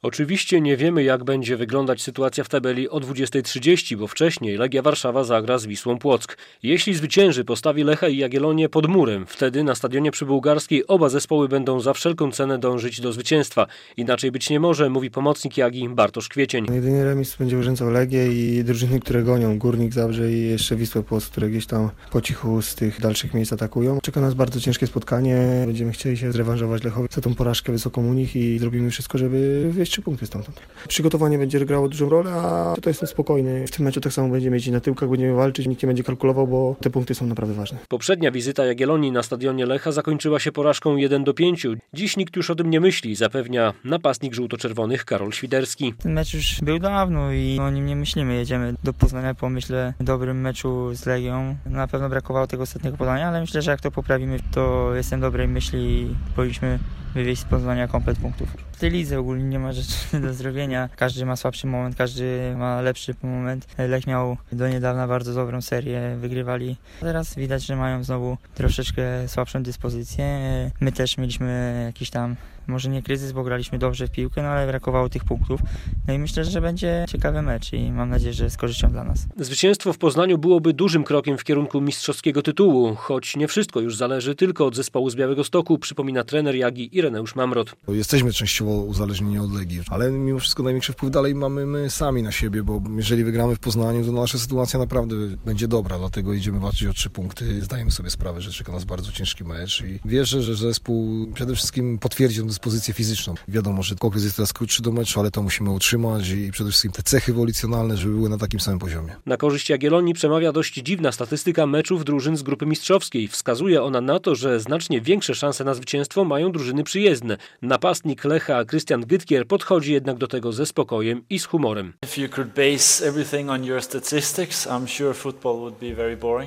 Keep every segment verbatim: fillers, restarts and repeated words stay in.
Oczywiście nie wiemy, jak będzie wyglądać sytuacja w tabeli o dwudziestej trzydzieści, bo wcześniej Legia Warszawa zagra z Wisłą Płock. Jeśli zwycięży, postawi Lecha i Jagiellonię pod murem. Wtedy na stadionie przybułgarskiej oba zespoły będą za wszelką cenę dążyć do zwycięstwa. Inaczej być nie może, mówi pomocnik Jagi Bartosz Kwiecień. Jedynie remis będzie urzędzał Legię i drużyny, które gonią. Górnik Zabrze i jeszcze Wisłę Płock, które gdzieś tam po cichu z tych dalszych miejsc atakują. Czeka nas bardzo ciężkie spotkanie. Będziemy chcieli się zrewanżować Lechowi za tą porażkę wysoką u nich i zrobimy wszystko, żeby wywieźć trzy punkty stamtąd. Przygotowanie będzie grało dużą rolę, a to jestem spokojny. W tym meczu tak samo będziemy mieć na tyłkach, będziemy walczyć, nikt nie będzie kalkulował, bo te punkty są naprawdę ważne. Poprzednia wizyta Jagiellonii na stadionie Lecha zakończyła się porażką jeden do pięciu. Dziś nikt już o tym nie myśli, zapewnia napastnik żółto-czerwonych Karol Świderski. Ten mecz już był dawno i o nim nie myślimy. Jedziemy do Poznania po, myślę, dobrym meczu z Legią. Na pewno brakowało tego ostatniego podania, ale myślę, że jak to poprawimy, to jestem dobrej myśli i powinniśmy wywieźć z Poznania komplet punktów. W tej lidze ogólnie nie ma rzeczy do zrobienia. Każdy ma słabszy moment, każdy ma lepszy moment. Lech miał do niedawna bardzo dobrą serię, wygrywali. Teraz widać, że mają znowu troszeczkę słabszą dyspozycję. My też mieliśmy jakiś tam, może nie kryzys, bo graliśmy dobrze w piłkę, no ale brakowało tych punktów. No i myślę, że będzie ciekawy mecz i mam nadzieję, że z korzyścią dla nas. Zwycięstwo w Poznaniu byłoby dużym krokiem w kierunku mistrzowskiego tytułu, choć nie wszystko już zależy tylko od zespołu z Białegostoku, przypomina trener Jagi Ireneusz Mamrot. Jesteśmy częściowo uzależnieni od Legii, ale mimo wszystko największy wpływ dalej mamy my sami na siebie, bo jeżeli wygramy w Poznaniu, to nasza sytuacja naprawdę będzie dobra, dlatego idziemy walczyć o trzy punkty. Zdajemy sobie sprawę, że czeka nas bardzo ciężki mecz i wierzę, że zespół przede wszystkim potwierdzi tę dyspozycję fizyczną. Wiadomo, że okres jest teraz krótszy do meczu, ale to musimy utrzymać i przede wszystkim te cechy wolicjonalne, żeby były na takim samym poziomie. Na korzyść Jagiellonii przemawia dość dziwna statystyka meczów drużyn z grupy mistrzowskiej. Wskazuje ona na to, że znacznie większe szanse na zwycięstwo mają drużyny przyjezdne. Napastnik Lecha Krystian Gytkier podchodzi jednak do tego ze spokojem i z humorem. If you could base everything on your statistics, I'm sure football would be very boring.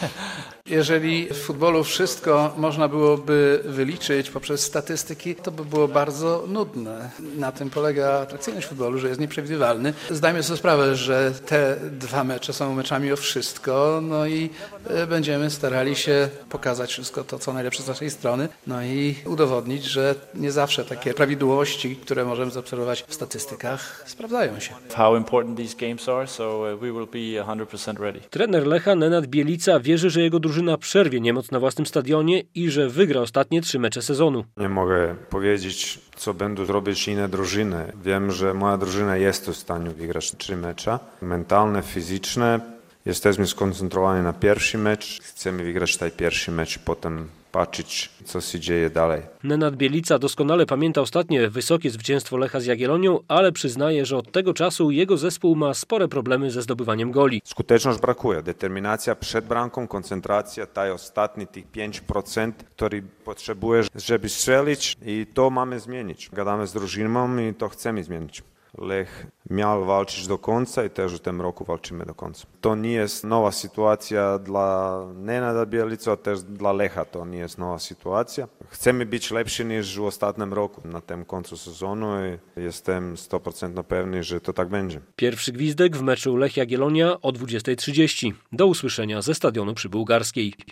Jeżeli w futbolu wszystko można byłoby wyliczyć poprzez statystyki, to by było bardzo nudne. Na tym polega atrakcyjność futbolu, że jest nieprzewidywalny. Zdajmy sobie sprawę, że te dwa mecze są meczami o wszystko, no i będziemy starali się pokazać wszystko to, co najlepsze z naszej strony, no i udowodnić, że nie zawsze takie prawidłowości, które możemy zaobserwować w statystykach, sprawdzają się. How important these games are, so we will be one hundred percent ready. Trener Lecha Nenad Bielica wierzy, że jego drużyna przerwie niemoc na własnym stadionie i że wygra ostatnie trzy mecze sezonu. Nie mogę powiedzieć, co będą robić inne drużyny. Wiem, że moja drużyna jest w stanie wygrać trzy mecze. Mentalne, fizyczne. Jesteśmy skoncentrowani na pierwszy mecz. Chcemy wygrać ten pierwszy mecz, potem patrzeć, co się dzieje dalej. Nenad Bielica doskonale pamięta ostatnie wysokie zwycięstwo Lecha z Jagiellonią, ale przyznaje, że od tego czasu jego zespół ma spore problemy ze zdobywaniem goli. Skuteczność brakuje. Determinacja przed bramką, koncentracja, taj ostatni tych pięć procent, który potrzebujesz, żeby strzelić i to mamy zmienić. Gadamy z drużyną i to chcemy zmienić. Lech miał walczyć do końca i też w tym roku walczymy do końca. To nie jest nowa sytuacja dla Nenada Bielicy, a też dla Lecha to nie jest nowa sytuacja. Chcemy być lepsi niż w ostatnim roku na tym końcu sezonu i jestem sto procent pewny, że to tak będzie. Pierwszy gwizdek w meczu Lech Jagiellonia o dwudziestej trzydzieści. Do usłyszenia ze stadionu przybułgarskiej.